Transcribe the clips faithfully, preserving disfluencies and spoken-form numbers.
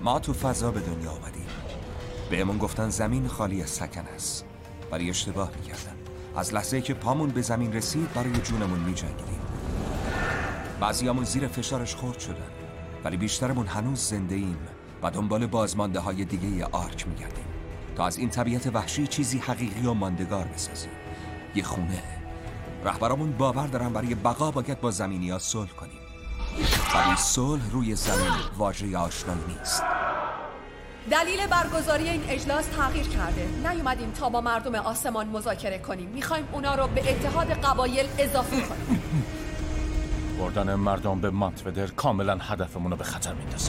ما تو فضا به دنیا آمدیم. بهمون گفتن زمین خالی از سکن است، ولی اشتباه میکردن. از لحظه‌ای که پامون به زمین رسید برای جونمون میجنگیدیم. بعضیامون زیر فشارش خرد شدن، ولی بیشترمون هنوز زنده ایم و دنبال بازمانده های دیگه آرک میگردیم تا از این طبیعت وحشی چیزی حقیقی و ماندگار بسازیم. یه خونه. رهبرامون باور دارن برای بقا باید با زمینی‌ها صلح کنیم، ولی صلح روی زمین واژه آشنایی نیست. دلیل برگزاری این اجلاس تغییر کرده. نیومدیم تا با مردم آسمان مذاکره کنیم. میخوایم اونا رو به اتحاد قبایل اضافه کنیم. بردن مردم به مانتودر کاملا هدفمون رو به خطر میندازه.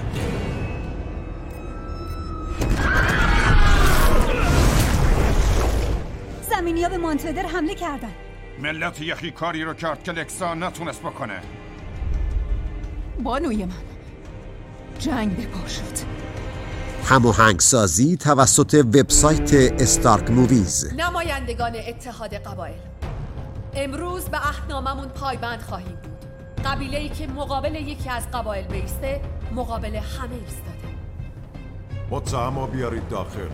زمینی‌ها به مانتودر حمله کردن. ملت یخی کاری رو کرد که لکسا نتونست بکنه. بانوی من، جنگ به پا شد. هماهنگسازی توسط وبسایت استارک موویز. نمایندگان اتحاد قبایل، امروز به عهدناممون پایبند خواهیم بود. قبیله‌ای که مقابل یکی از قبایل بیسته، مقابل همه ایستاده. متهما بیارید داخل.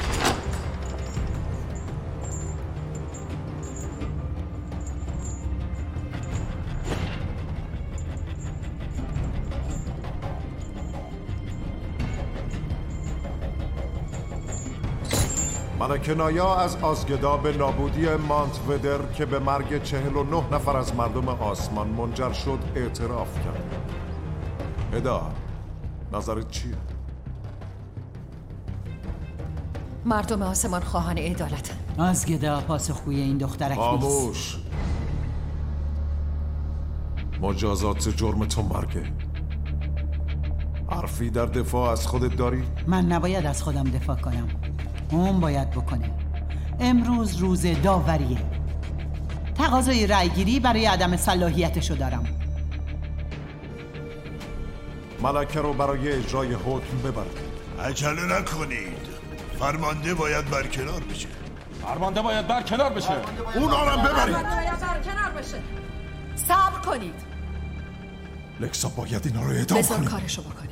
ملکه نایا از آزگدا به نابودی مانتودر که به مرگ چهل و نه نفر از مردم آسمان منجر شد اعتراف کرد. ادا، نظرت چیه؟ مردم آسمان خواهان عدالت. آزگدا پاسخگوی این دخترک نیست. خاموش. مجازات جرم تو مرگه. حرفی در دفاع از خودت داری؟ من نباید از خودم دفاع کنم، اون باید بکنه. امروز روز داوریه. تقاضای رأیگیری برای عدم صلاحیتشو دارم. ملکه رو برای اجرای حکم ببرید. عجله نکنید، فرمانده باید برکنار بشه. فرمانده باید برکنار بشه. اون آرم ببرید. باید برکنار بشه. صبر کنید. لکسا باید اینا رو اعدام بذار کنید. کارشو بکنه.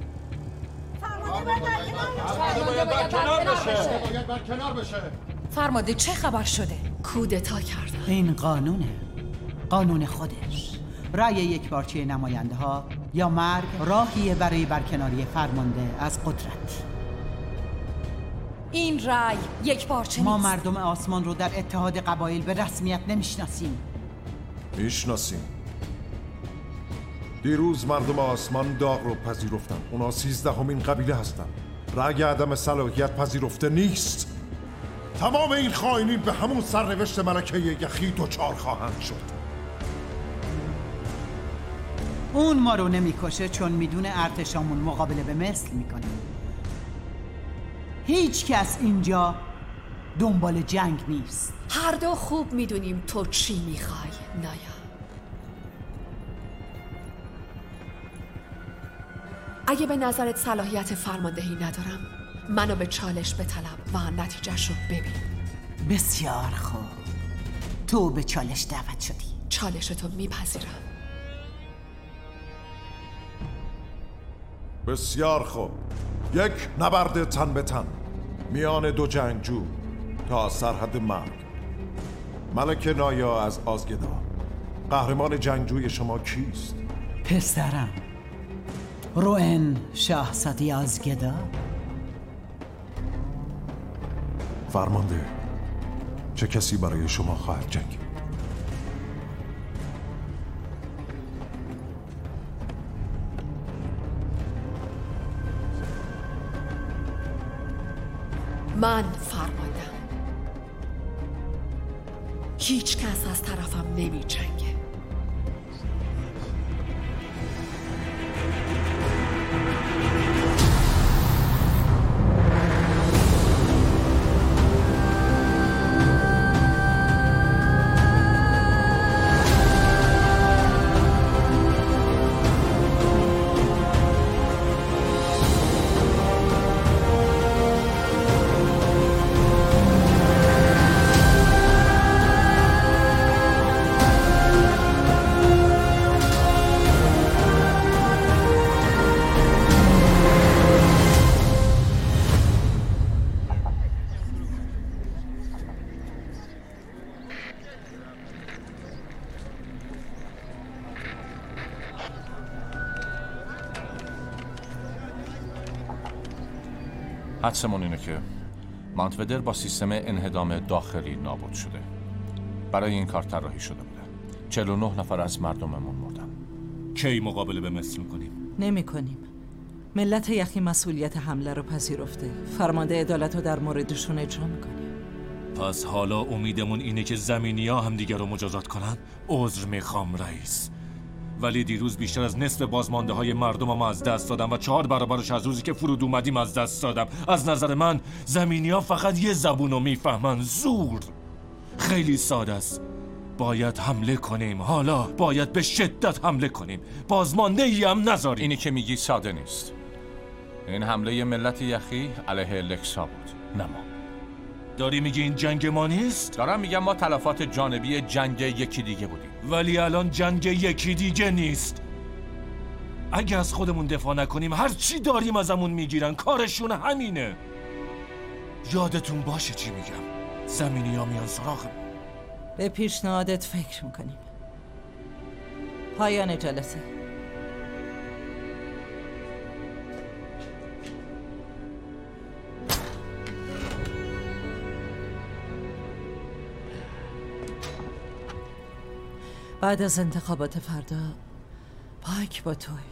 باید برکنار بشه. باید برکنار بشه. فرمانده چه خبر شده؟ کودتا کردن. این قانونه، قانون خودش. رأی یک پارچه نماینده ها یا مرگ راهیه برای برکناری فرمانده از قدرت. این رأی یک پارچه ما نیست. مردم آسمان رو در اتحاد قبایل به رسمیت نمیشناسیم. میشناسیم. دیروز مردم آسمان داغ رو پذیرفتن. اونا سیزدهمین قبیله هستن. رأی عدم صلاحیت پذیرفته نیست. تمام این خائنین به همون سرنوشت ملکه یخی دوچار خواهند شد. اون ما رو نمیکشه چون میدونه ارتشامون مقابله به مثل میکنه. هیچ کس اینجا دنبال جنگ نیست. هر دو خوب میدونیم تو چی میخوای نایا. اگه به نظرت صلاحیت فرماندهی ندارم، منو به چالش بطلب و نتیجهش رو ببین. بسیار خوب، تو به چالش دعوت شدی. چالشتو میپذیرم. بسیار خوب. یک نبرد تن به تن میان دو جنگجو تا سرحد مرگ. ملکه نایا از آزگدا، قهرمان جنگجوی شما کیست؟ پسرم روئن شاهزاده آزگدا. فرمانده، چه کسی برای شما خواهد جنگید؟ من فرماندم. هیچ کس از طرفم نمی جنگه. حدسمون اینه که مانتودر با سیستم انهدام داخلی نابود شده. برای این کار طراحی شده بوده. چهل و نه نفر از مردممون مردن. کی مقابله به مصر میکنیم؟ نمی کنیم. ملت یخی مسئولیت حمله رو پذیرفته. فرمانده عدالت رو در موردشون اجرا میکنه. پس حالا امیدمون اینه که زمینی‌ها هم دیگر رو مجازات کنن؟ عذر میخوام رئیس، ولی دیروز بیشتر از نصف بازمانده های مردم ما از دست دادم و چهار برابرش از روزی که فرود اومدیم از دست دادم. از نظر من زمینی‌ها فقط یه زبون رو میفهمن: زور. خیلی ساده است. باید حمله کنیم. حالا باید به شدت حمله کنیم. بازمانده ای هم نذاریم. اینی که میگی ساده نیست. این حمله ملت یخی علیه الکسا بود، نه ما. داری میگی این جنگ ما نیست؟ دارم میگم ما تلفات جانبی جنگ یکی دیگه بودیم. ولی الان جنگ یکی دیگه نیست. اگه از خودمون دفاع نکنیم هر چی داریم ازمون میگیرن. کارشون همینه. یادتون باشه چی میگم. زمینی ها میان سراغم. به پیشنهادت فکر میکنیم. پایان جلسه. بعد از انتخابات فردا پاک با توی.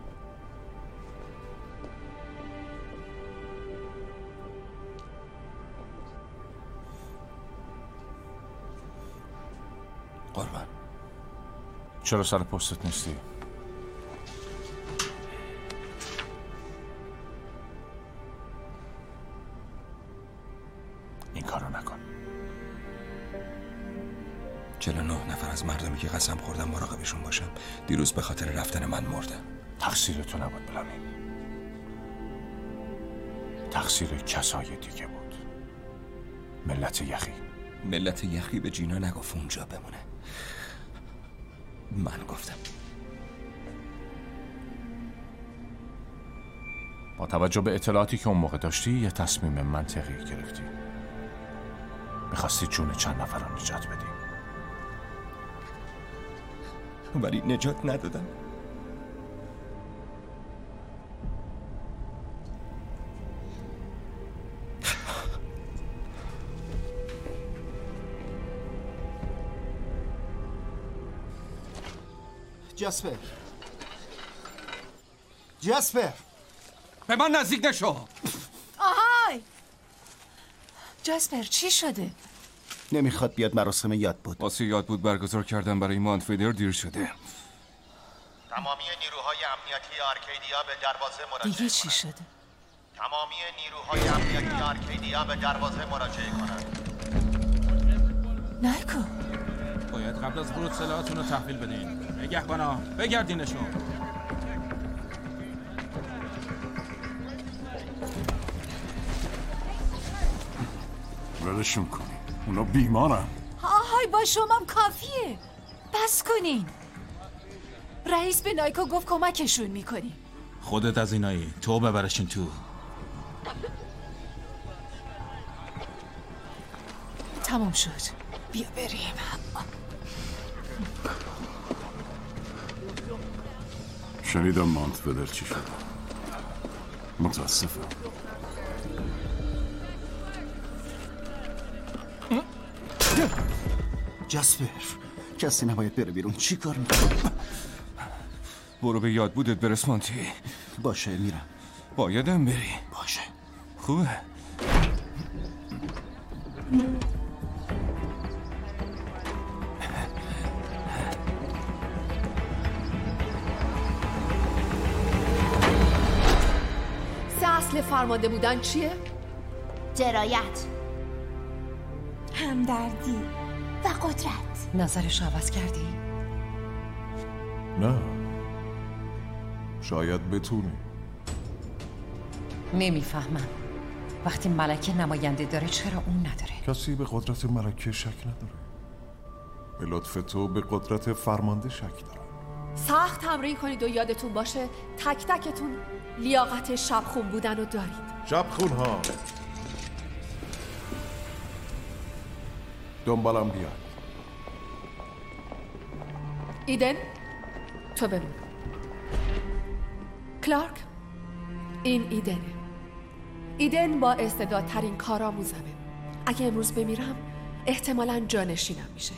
قربان، چرا سر پستت نیستی؟ این کارو نکن. چهل و نه نفر از مردمی که قسم خوردم مراقبشون باشم دیروز به خاطر رفتن من مردن. تقصیر تو نبود بلامین. تقصیر کسای دیگه بود. ملت یخی. ملت یخی به جینا نگفت اونجا بمونه. من گفتم. با توجه به اطلاعاتی که اون موقع داشتی یه تصمیم منطقی گرفتی. میخواستی جون چند نفر رو نجات بدی. ولی نجات ندادم. جاسپر جاسپر به من نزدیک نشو. آهای جاسپر چی شده؟ نمیخواد بیاد مراسم یاد بود. واسه یاد بود برگزار کردن برای مانتودر دیر شده. تمامی نیروهای امنیتی آرکیدیا به دروازه مراجعه دیگه چی شده؟ تمامی نیروهای امنیتی آرکیدیا به دروازه مراجعه کنند. نایکو باید قبل از ورود سلاحاتون رو تحویل بدین. نگهبانا بگردینشون. ولشون کنی، اونا بیمارن. آهای با شمام کافیه. بس کنین. رئیس به نایکو گفت کمکشون میکنی. خودت از اینایی، تو ببرشین تو. تمام شد. بیا بریم. شنیدم مانتودر چی شد. متاسفم. جاسپر کسی نباید بره بیرون. چی کار میکنی؟ برو به یاد بودت برس مانتی. باشه میرم. بایدم بری. باشه خوبه. سه اصل فرمانده بودن چیه؟ درایت، همدردی و قدرت. نظرش عوض کردی؟ نه شاید بتونی. نمیفهمم. وقتی ملکه نماینده داره چرا اون نداره؟ کسی به قدرت ملکه شک نداره. به لطف تو به قدرت فرمانده شک داره. سخت تمرین کنید و یادتون باشه تک تکتون لیاقت شبخون بودن رو دارید. شبخون ها دنبالم بیاد. ایدن تو بمون. کلارک این ایدنه. ایدن با استعدادترین کارآموزمه. اگه امروز بمیرم احتمالاً جانشینم میشه.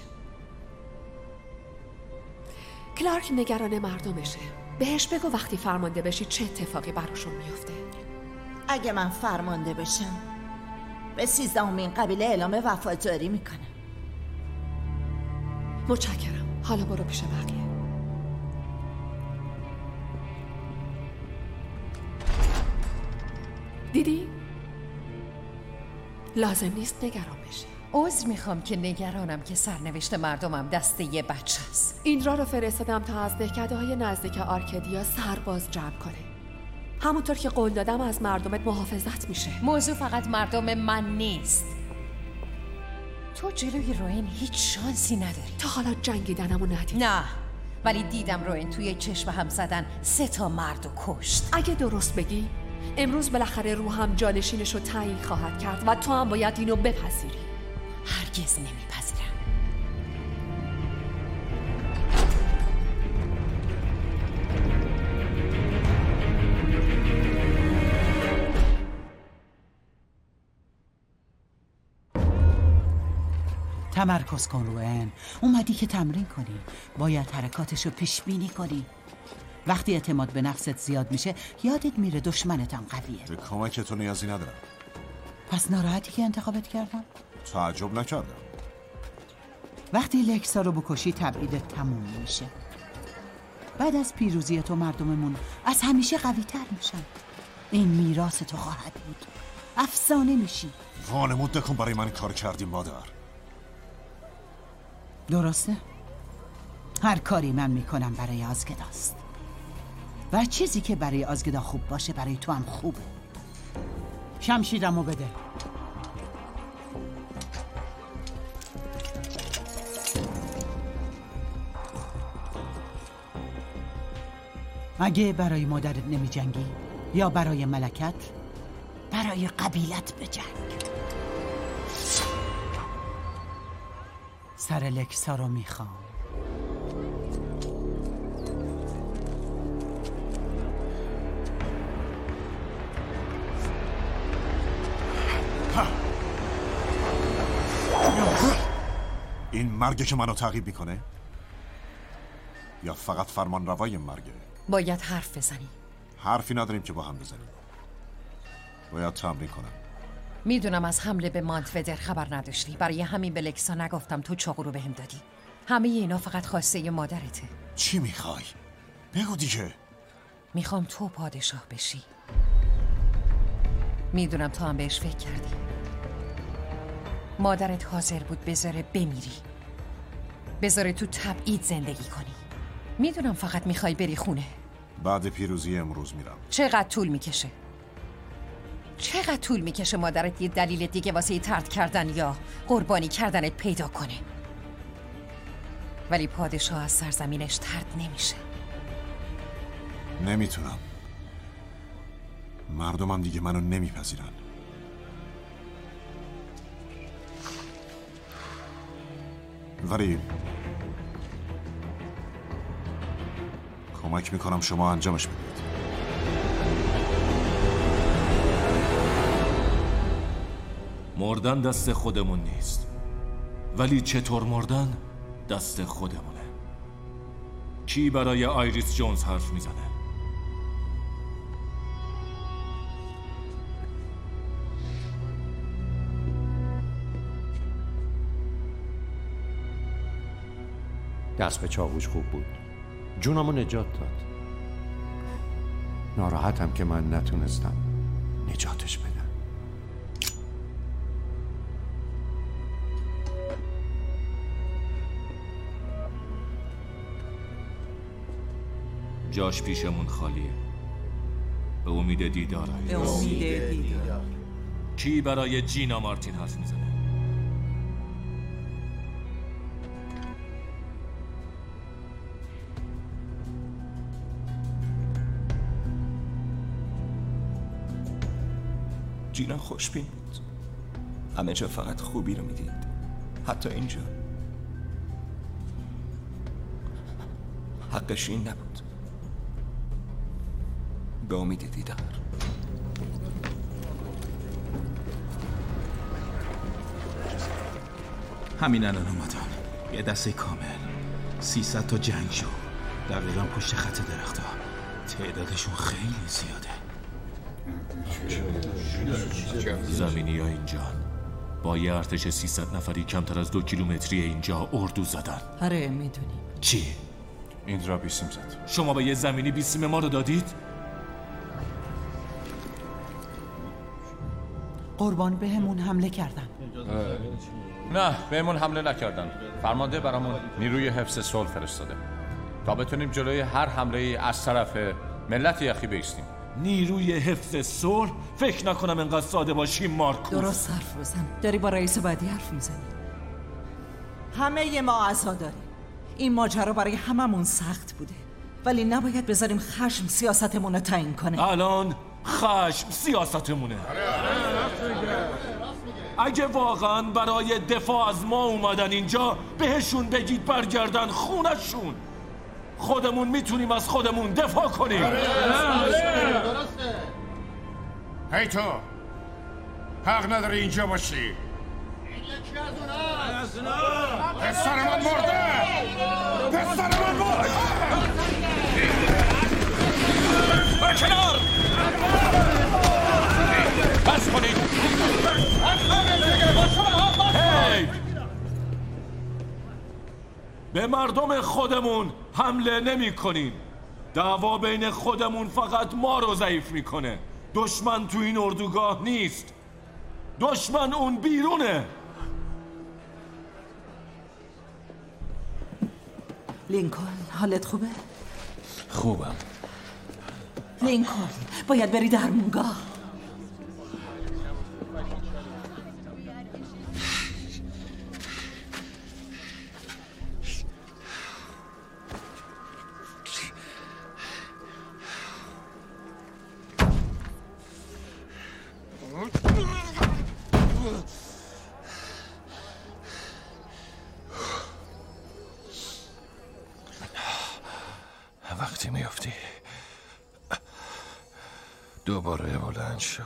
کلارک نگران مردمشه. بهش بگو وقتی فرمانده بشی چه اتفاقی براشون میفته. اگه من فرمانده بشم به سیزدهمین قبیله اعلام وفاداری میکنم. متشکرم. حالا برو پیش بقیه. دیدی؟ لازم نیست نگران بشی. عذر میخوام که نگرانم که سرنوشت مردمم دست یه بچه است. ایندرا رو فرستادم تا از دهکده های نزدیک آرکادیا سرباز جمع کنه. همونطور که قول دادم از مردمت محافظت میشه. موضوع فقط مردم من نیست. تو جلوی روین هیچ شانسی نداری. تا حالا جنگیدنمو ندید؟ نه، ولی دیدم روین توی چشم هم زدن سه تا مرد و کشت. اگه درست بگی امروز بالاخره رو هم جانشینش رو تعیین خواهد کرد و تو هم باید اینو بپذیری. هرگز نمیپذیرم. تمرکز کن روئن. اومدی که تمرین کنی. باید حرکاتشو پیش بینی کنی. وقتی اعتماد به نفست زیاد میشه یادت میره دشمنتم قویه. به کمک تو نیازی ندارم. پس ناراحتی که انتخابت کردم؟ تعجب نکردم. وقتی لکسا رو بکشی تبعیدت تموم میشه. بعد از پیروزی تو مردممون از همیشه قوی تر میشن. این میراث تو خواهد بود. افسانه میشی. وانمود نکن برای من کار کردی مادر. درسته؟ هر کاری من میکنم برای آزگداست و چیزی که برای آزگدا خوب باشه برای تو هم خوبه. شمشیرمو بده. اگه برای مادرت نمی جنگی یا برای ملکت، برای قبیلت بجنگ. سر لکسا رو میخوام. این مرگه که منو تعقیب میکنه؟ یا فقط فرمان روای مرگه؟ باید حرف بزنی. حرفی نداریم که با هم بزنیم. باید تمرین کنم. میدونم از حمله به مانتودر خبر نداشتی. برای همین به لکسا نگفتم تو چاقو رو بهم دادی. همه اینا فقط خواسته مادرته. چی میخوای؟ بگو دیگه. میخوام تو پادشاه بشی. میدونم تو هم بهش فکر کردی. مادرت حاضر بود بذاره بمیری، بذاره تو تبعید زندگی کنی. میدونم فقط میخوای بری خونه. بعد پیروزی امروز میرم. چقدر طول میکشه؟ چقدر طول میکشه مادرت یه دلیل دیگه واسه طرد کردن یا قربانی کردنت پیدا کنه؟ ولی پادشاه از سرزمینش طرد نمیشه. نمیتونم. مردمم دیگه منو نمیپذیرن. ولی کمک میکنم شما انجامش بدید. مردن دست خودمون نیست، ولی چطور مردن دست خودمونه. کی برای آیریس جونز حرف میزنه؟ دست به چاقوش خوب بود. جونمو نجات داد. ناراحتم که من نتونستم نجاتش بدم. جاش پیشمون خالیه. به امید دیدار. به امید دیدار. کی برای جینا مارتین حرف میزنه؟ جینا خوشبین بود. همه جا فقط خوبی رو میدید، حتی اینجا. حقش این نبود. به امید دیدار. همین الان اومدن. یه دسته کامل، سیصد تا جنگجو دقیقا پشت خط درخت ها. تعدادشون خیلی زیاده. زمینی ها اینجا با یه ارتش سیصد نفری کمتر از دو کیلومتری اینجا اردو زدن. آره میدونیم. چی؟ این را بیسیم زد. شما به یه زمینی بیسیم ما رو دادید؟ قربان بهمون حمله کردن. نه بهمون حمله نکردن. فرمانده برامون نیروی حفظ صلح فرستاده تا بتونیم جلوی هر حمله ای از طرف ملت یخی بایستیم. نیروی حفظ صلح؟ فکر نکنم انقدر ساده باشیم مارکوس. درست حرف بزن. داری با رئیس بعدی حرف میزنی. همه ما عزا داریم. این ماجرا برای هممون سخت بوده، ولی نباید بذاریم خشم سیاستمون رو تعیین کنه. الان خشم سیاستمونه. اگه واقعا برای دفاع از ما اومدن اینجا، بهشون بگید برگردن خونشون. خودمون میتونیم از خودمون دفاع کنیم. هی تو حق نداری اینجا باشی. این یکی از اونها. پسر من مرده. پسر من مرده. برکنار بس کنید. هی به مردم خودمون حمله نمی کنیم. دعوا بین خودمون فقط ما رو ضعیف میکنه. دشمن تو این اردوگاه نیست، دشمن اون بیرونه. لینکلن حالت خوبه؟ خوبم. لینکلن باید بری درمونگاه. وقتی میافتی دوباره بلند شو.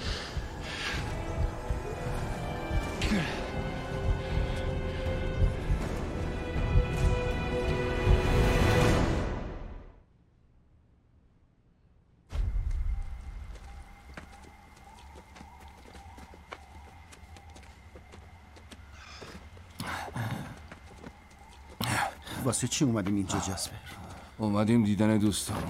واسه چی اومدیم اینجا جسپر؟ اومدیم دیدن دوستامون.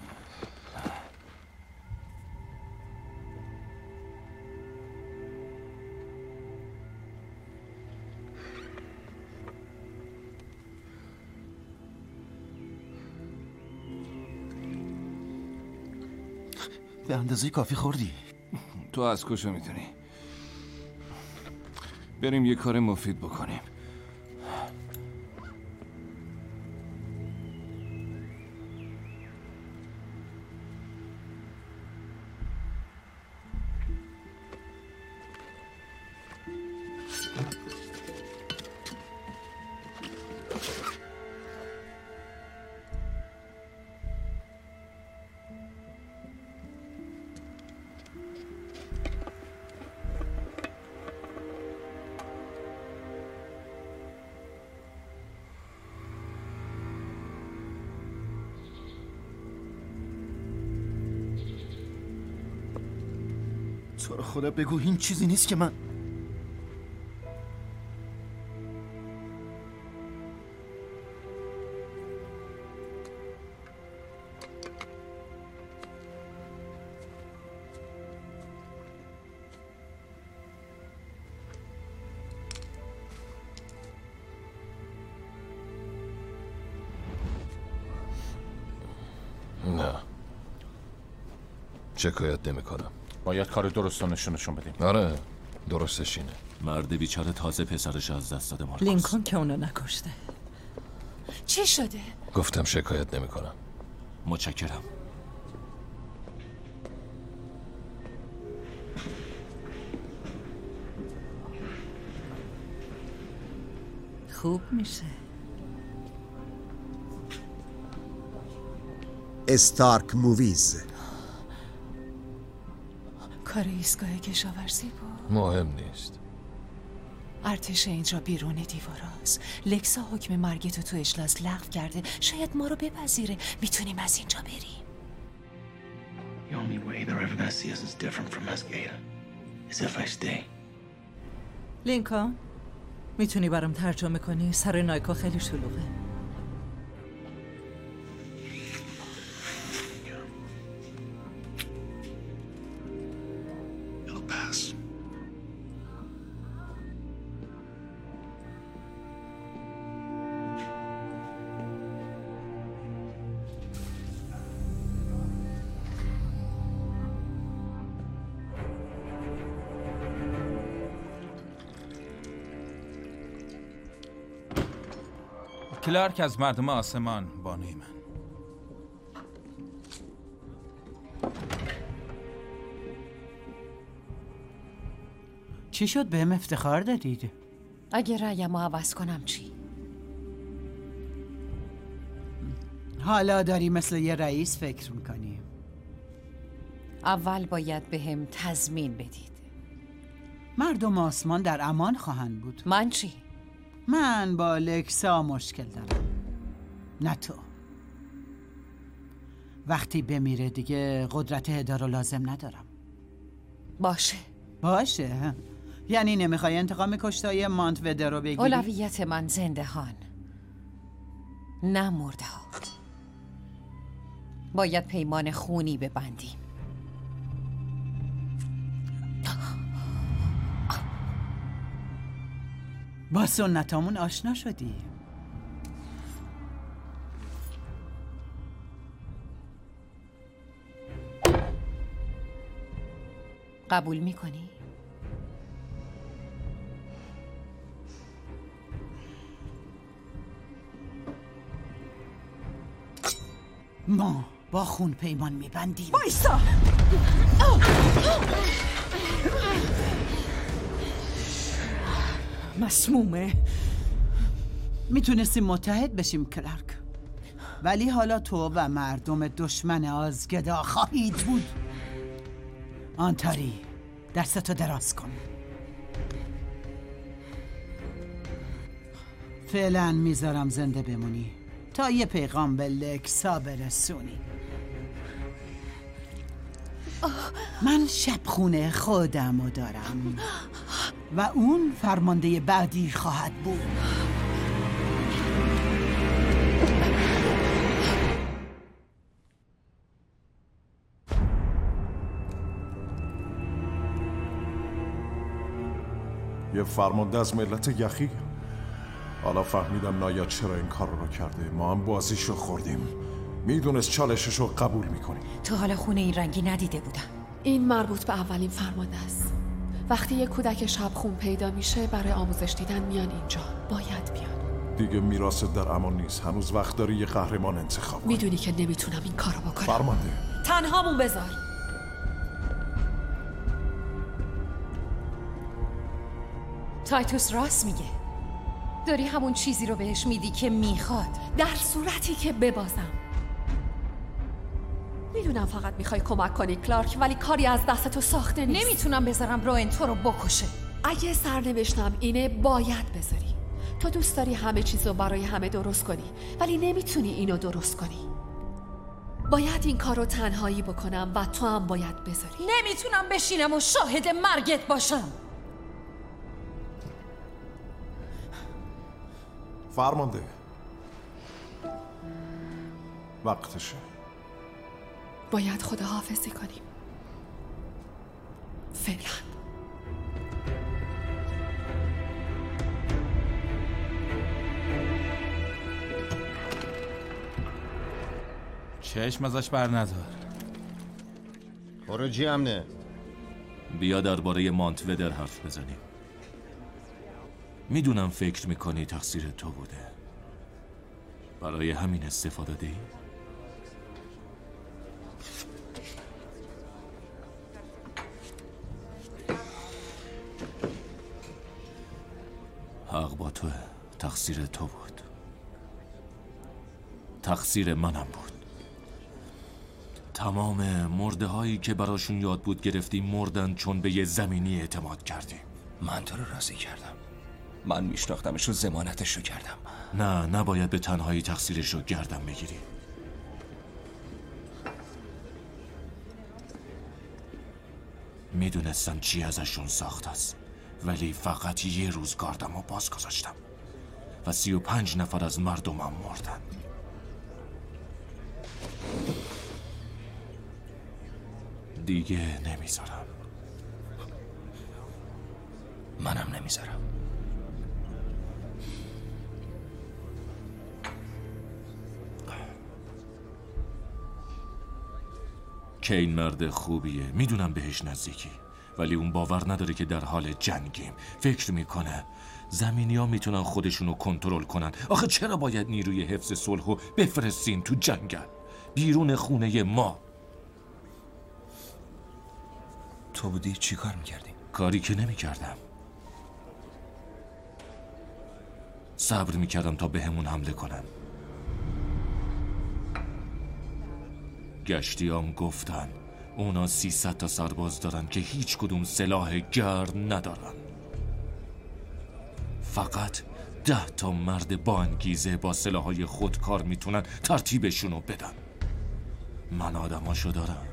به اندازه کافی خوردی؟ تو از کجا میدونی؟ بریم یه کار مفید بکنیم. تو رو خدا بگو این چیزی نیست که من نه شکایت نمی کنم. باید کار درست رو نشونشون بدیم. آره درستش اینه. مرد بیچاره تازه پسرش از دست داده مارکوس. لینکلن که اونو نکشته. چی شده؟ گفتم شکایت نمی کنم. متشکرم. خوب میشه. استارک موویز. کار ایستگاه کشاورزی بود. مهم نیست. ارتش اینجا بیرون دیواراست. لکسا حکم مرگتو تو اجلاس لغو کرده. شاید ما رو بپذیره. میتونیم از اینجا بریم. The only way they're ever gonna see us is different from Masqueda. Is if I stay. لینکان میتونی برام ترجمه کنی؟ سر نایکا خیلی شلوغه. It'll pass. کلارک از مردم آسمان، بانوی من. چی شد بهم افتخار دادید؟ اگه رأیمو عوض کنم چی؟ حالا داری مثل یه رئیس فکر میکنی. اول باید بهم تضمین بدید. مردم آسمان در امان خواهند بود. من چی؟ من با لکسا مشکل دارم، نه تو. وقتی بمیره دیگه قدرت هدا رو لازم ندارم. باشه باشه؟ یعنی نمیخوای انتقام کشتای مانتوده رو بگیری؟ اولویت من زنده هان، نه مرده ها. باید پیمان خونی ببندیم. با سنتامون آشنا شدی. قبول میکنی؟ ما با خون پیمان میبندیم. بایستا! مسمومه. میتونستیم متحد بشیم کلارک، ولی حالا تو و مردم دشمن آزگدا خواهید بود. آنتاری دستتو دراز کن. فعلا میذارم زنده بمونی تا یه پیغام به لکسا برسونی. من شبخونه خودمو دارم و اون فرمانده بعدی خواهد بود. یه فرمانده از ملت یخی. حالا فهمیدم نایا چرا این کار رو کرده. ما هم بازیشو خوردیم. میدونست چالششو قبول میکنیم. تو حالا خونه این رنگی ندیده بودم. این مربوط به اولین فرمانده است. وقتی یک کودک شبخون پیدا میشه برای آموزش دیدن میان اینجا. باید بیان. دیگه میراثت در امان نیست. هنوز وقت داری یه قهرمان انتخاب کنی. میدونی که نمیتونم این کارو بکنم. فرمانده تنهامون بذار. تایتوس راست میگه. داری همون چیزی رو بهش میدی که میخواد. در صورتی که ببازم. میدونم فقط میخوای کمک کنی کلارک، ولی کاری از دست تو ساخته نیست. نمیتونم بذارم روئن تو رو بکشه. اگه سرنوشتم اینه باید بذاری. تو دوست داری همه چیزو برای همه درست کنی، ولی نمیتونی اینو درست کنی. باید این کارو تنهایی بکنم و تو هم باید بذاری. نمیتونم بشینم و شاهد مرگت باشم. فرمانده وقتشه. باید خداحافظی کنیم فعلا. چشم ازش بر ندار. خروجی امنه. بیا درباره مانتودر حرف بزنیم. میدونم فکر میکنی تقصیر تو بوده. برای همین استفاده دی؟ حق با توه. تقصیر تو بود. تقصیر منم بود. تمام مرده هایی که براشون یاد بود گرفتیم مردن چون به یه زمینی اعتماد کردیم. من تو رو راضی کردم. من میشناختمش و ضمانتش رو کردم. نه، نباید به تنهایی تقصیرش رو گردن بگیری. میدونستم چی ازشون ساخت است، ولی فقط یه روز گاردم رو باز گذاشتم و سی و پنج نفر از مردمم مردن. دیگه نمیذارم. منم نمیذارم. کین مرد خوبیه، میدونم بهش نزدیکی، ولی اون باور نداره که در حال جنگیم. فکر میکنه زمینی ها میتونن خودشونو کنترل کنن. آخه چرا باید نیروی حفظ صلحو بفرستین تو جنگل بیرون خونه ما؟ تو بودی چی کار میکردی؟ کاری که نمیکردم. صبر میکردم تا بهمون حمله کنن. گشتیام گفتن اونا سیصد تا سرباز دارن که هیچ کدوم سلاح گرم ندارن. فقط ده تا مرد با انگیزه با سلاحهای خودکار میتونن ترتیبشونو بدن. من آدماشو دارم.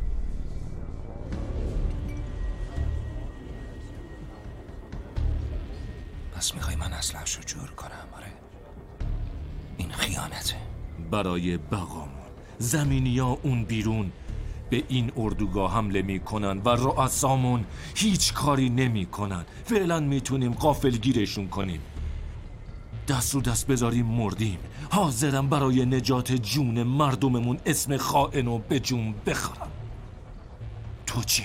پس میخوای من اسلحه‌شو جور کنم؟ آره، این خیانته. برای بقامون زمینی ها اون بیرون به این اردوگاه حمله میکنن و رؤسامون هیچ کاری نمیکنن. فعلا میتونیم غافلگیرشون کنیم. دست رو دست بذاریم مردیم. حاضرم برای نجات جون مردممون اسم خائنو به جون بخورم. تو چی؟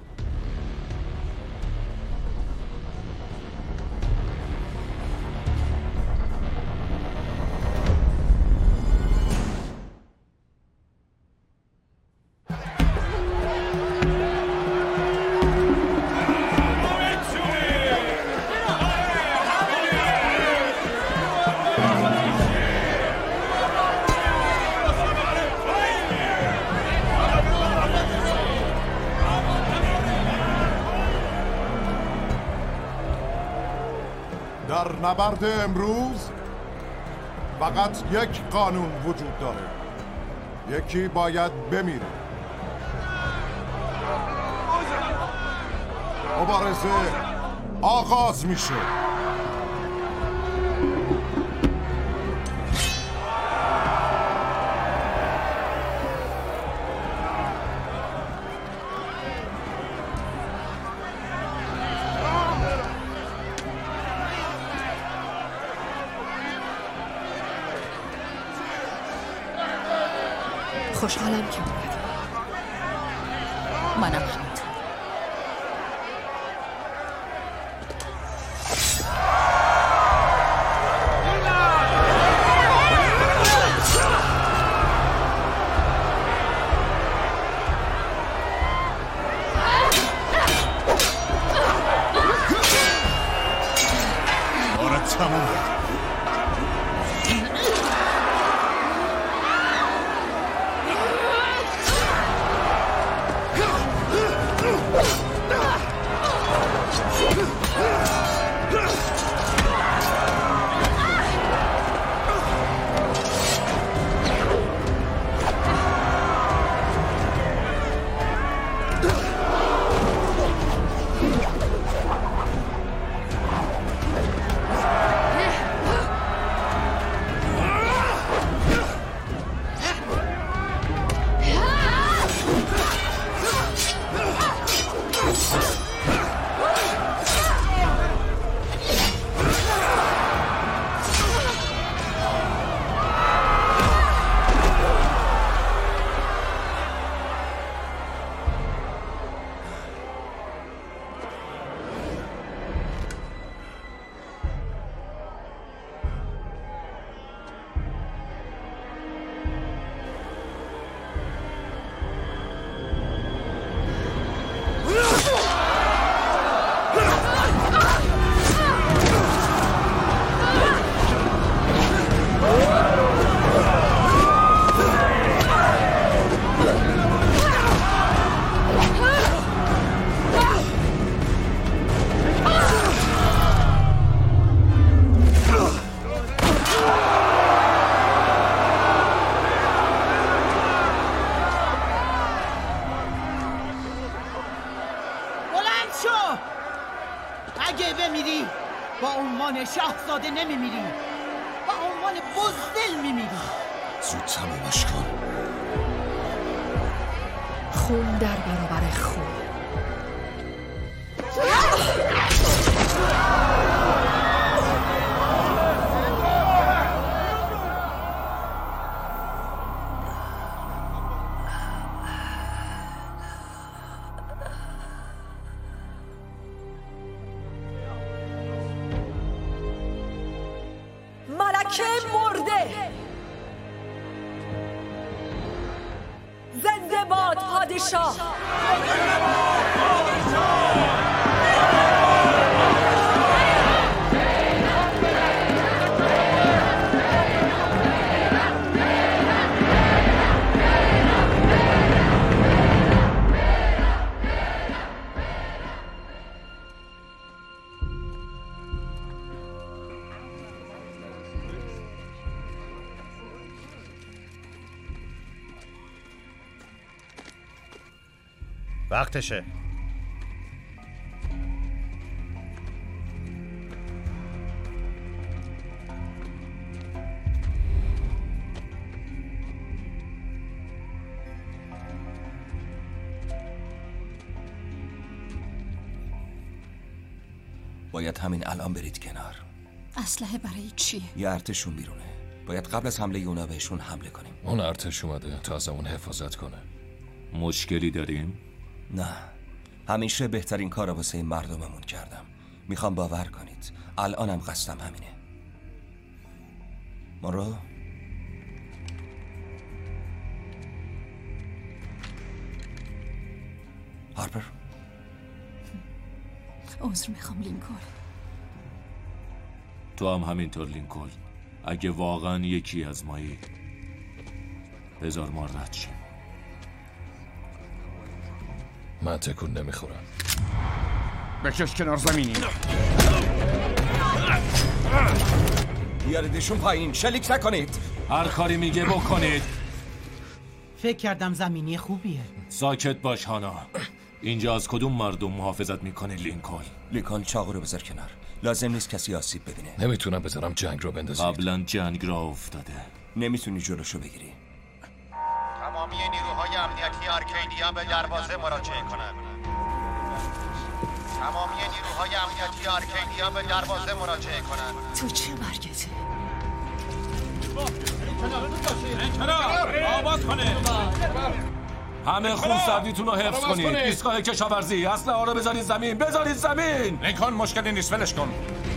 در نبرد امروز فقط یک قانون وجود داره. یکی باید بمیره. مبارزه آغاز میشه. خوشحالم که اومدی. منم همینطور. آره تمومه. شو! اگه بمیری با عنوان شاهزاده نمیمیری، با عنوان بزدل میمیری. زود تمومش کن. خون در برابر خون. ملکه مرده. زنده باد پادشاه. وقتشه. باید همین الان برید کنار. اسلحه برای چیه؟ یه ارتشون بیرونه. باید قبل از حمله اونا بهشون حمله کنیم. اون ارتش اومده تا از اون حفاظت کنه. مشکلی داریم؟ نه، همیشه بهترین کار واسه مردممون کردم. میخوام باور کنید الانم قصدم همینه. مارو هارپر، عذر میخوام لینکلن. تو هم همینطور لینکلن. اگه واقعا یکی از مایی بذار ما رد شیم. من تکون نمیخورم. بکش کنار زمینی. بیاریدشون پایین. شلیک نکنید. هر کاری میگه بکنید. فکر کردم زمینی خوبیه. ساکت باش هانا. اینجا از کدوم مردم محافظت میکنه لینکلن؟ لینکلن چاقو رو بذار کنار. لازم نیست کسی آسیب ببینه. نمیتونم بذارم جنگ رو بندازید. قبلا جنگ را افتاده. نمیتونی جلوشو بگیری. تمامی نیروهای امنیتی آرکیدیا به دروازه مراجعه کنند. تمامی نیروهای امنیتی آرکیدیا به دروازه مراجعه کنند. تو چه مرکزی؟ آواز کنه. همه خون سردیتون رو حفظ کنید. ایستگاه کشاورزی. اسلحه ها رو بذارید زمین. بذارید زمین. لینکلن مشکلی نیست، ولش کن.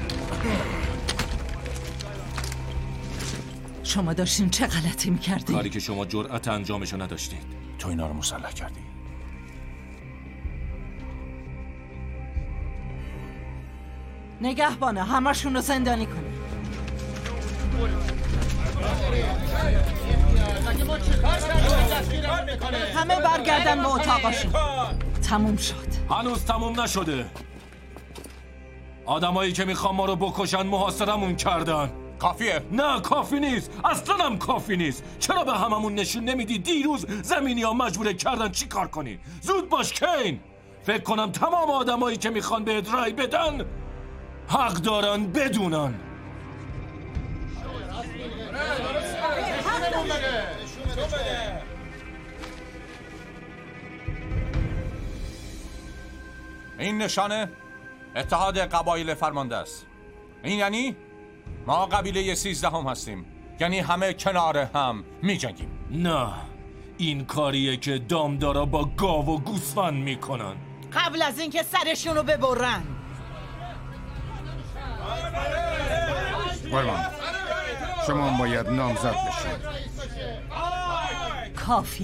شما داشتین چه غلطی میکردین؟ کاری که شما جرأت انجامشو نداشتید. تو اینا رو مسلح کردی. نگهبانه همشون رو زندانی کنید. همه برگردن به اتاقاشون. تموم شد. هنوز تموم نشده. آدمایی که میخوان ما رو بکشن محاصرمون کردن. کافیه؟ نه کافی نیست. اصلا هم کافی نیست. چرا به هممون نشون نمیدی دیروز زمینی ها مجبوره کردن چی کار کنی؟ زود باش کین. فکر کنم تمام آدمایی که میخوان بهت رای بدن حق دارن بدونن. این نشانه اتحاد قبایل فرمانده است. این یعنی ما قبیله سیزدهم هستیم. یعنی همه کنار هم می جنگیم. نه، این کاریه که دامدارا با گاو و گوسفند میکنن قبل از اینکه سرشونو ببرن. قربان، شما باید نامزد بشید. کافیه.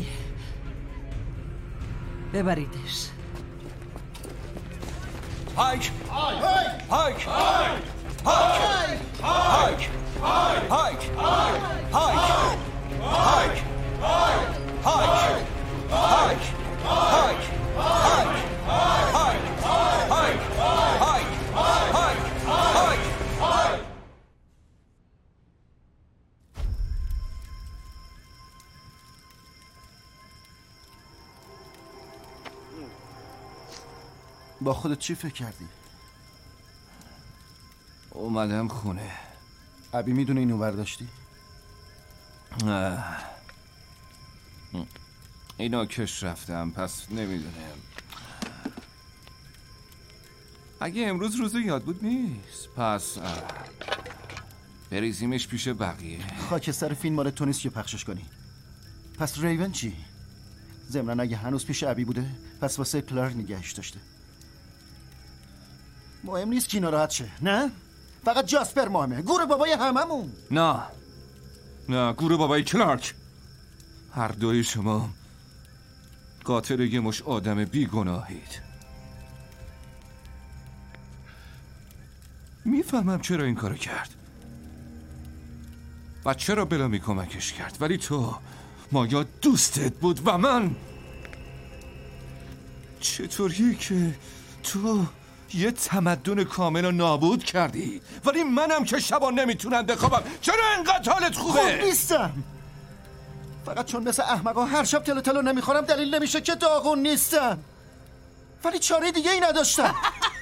ببریدش. هایک هایک هایک هایک هایک هایک هایک هایک هایک هایک هایک با خودت چی فکر کردی؟ اومدم خونه. ابی میدونه اینو برداشتی؟ اینا کش رفتم پس نمیدونه. اگه امروز روز یاد بود نیست پس بریزیمش پیش بقیه. خاکستر فیلم مال تو نیست که پخشش کنی. پس ریون چی؟ ضمناً اگه هنوز پیش ابی بوده پس واسه کلارک نگهش داشته. مهم نیست کی ناراحت شه، نه؟ فقط جاسپر مهمه. گور بابای هممون. نه نه گور بابای کلارک. هر دوی شما قاتل یه مش آدم بیگناهید. میفهمم چرا این کارو کرد و چرا بلامی کمکش کرد، ولی تو مایا دوستت بود و من چطوریه که تو یه تمدن کامل رو نابود کردی ولی منم که شبا نمیتونم بخوابم. چرا اینقدر حالت خوبه؟ خوب نیستم. فقط چون مثل احمقا هر شب تلو تلو نمیخورم دلیل نمیشه که داغون نیستم. ولی چاره دیگه ای نداشتم.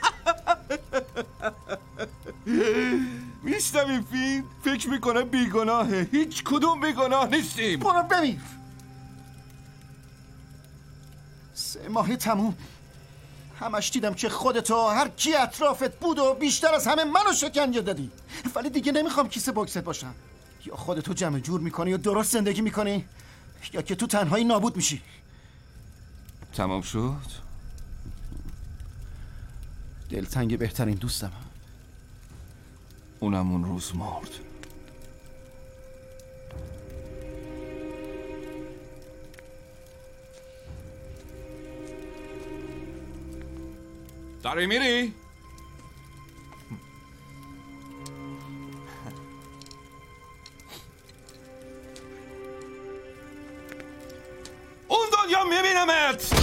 میشتم این فیلم فکر میکنم بیگناهه. هیچ کدوم بیگناه نیستیم. برو بمیر. سه ماهی تموم همش دیدم که خودتو هر کی اطرافت بود و بیشتر از همه منو شکنجه دادی. ولی دیگه نمیخوام کیسه باکست باشم. یا خودتو جمع جور میکنی یا درست زندگی میکنی یا که تو تنهایی نابود میشی. تمام شد؟ دلتنگ بهترین دوستم. اونم اون روز مرد. داری میری؟ اون دنیا میبینمت.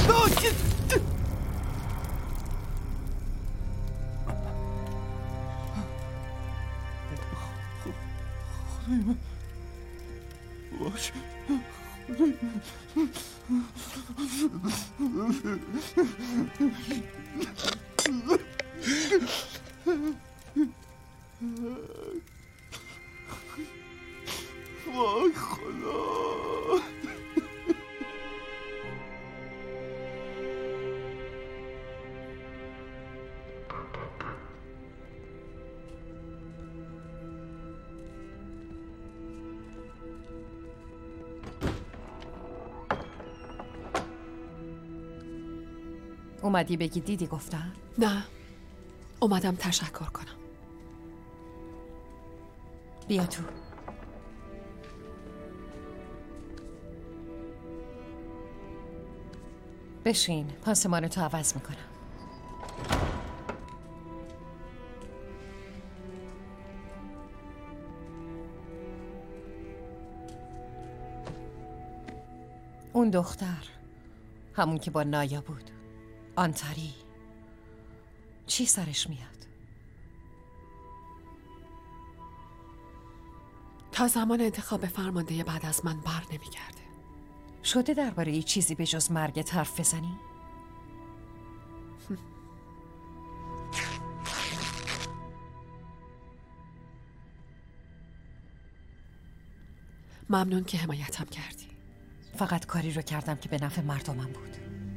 باش وای خدا. اومدی بگی دیدی گفتم؟ نه، اومدم تشکر کنم. بیا تو. بشین، پانسمان تو عوض میکنم. اون دختر، همون که با نایا بود، آنتاری، چی سرش میاد؟ تا زمان انتخاب فرمانده بعد از من بر نمیگرده. شده درباره ای چیزی به جز مرگت حرف بزنی؟ ممنون که حمایتم کردی. فقط کاری رو کردم که به نفع مردمم بود.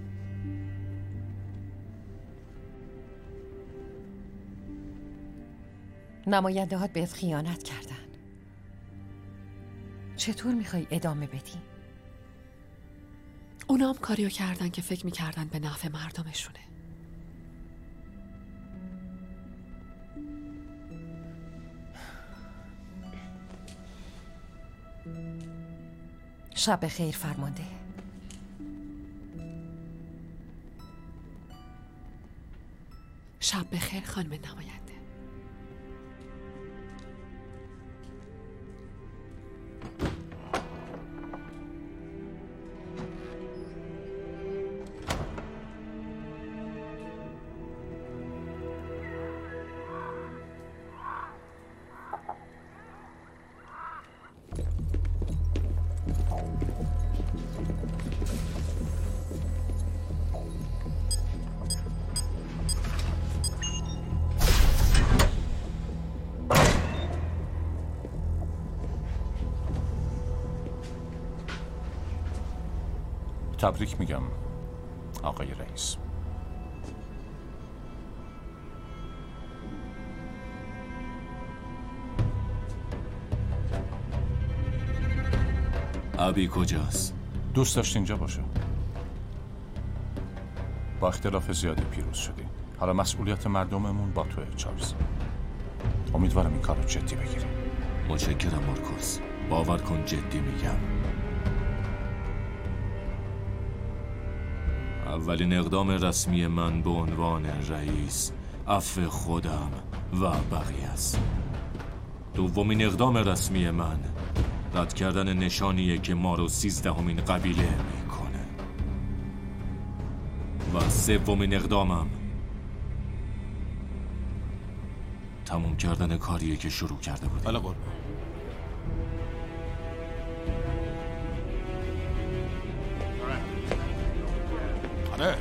نماینده هات بهت خیانت کردن. چطور میخوای ادامه بدی؟ اونا هم کاریو کردن که فکر میکردن به نفع مردمشونه. شب خیر فرمانده. شب بخیر خانم نماینده. تبریک میگم آقای رئیس. ابی کجاست؟ دوست داشت اینجا باشه. با اختلاف زیادی پیروز شدی. حالا مسئولیت مردممون با توه چارلز. امیدوارم این کار رو جدی بگیری. متشکرم مارکوس. باور کن جدی میگم. اولین اقدام رسمی من به عنوان رئیس عفو خودم و بقیه است. دومین اقدام رسمی من رد کردن نشانیه که ما رو سیزدهمین قبیله میکنه. و سومین اقدامم تموم کردن کاریه که شروع کرده بودیم. حالا قربان. آره.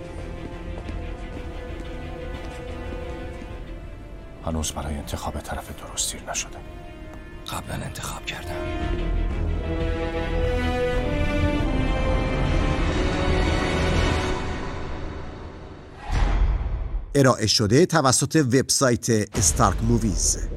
هنوز برای انتخاب طرف درست دیر نشده. قبلا انتخاب کردم. ارائه شده توسط وبسایت استارک موویز.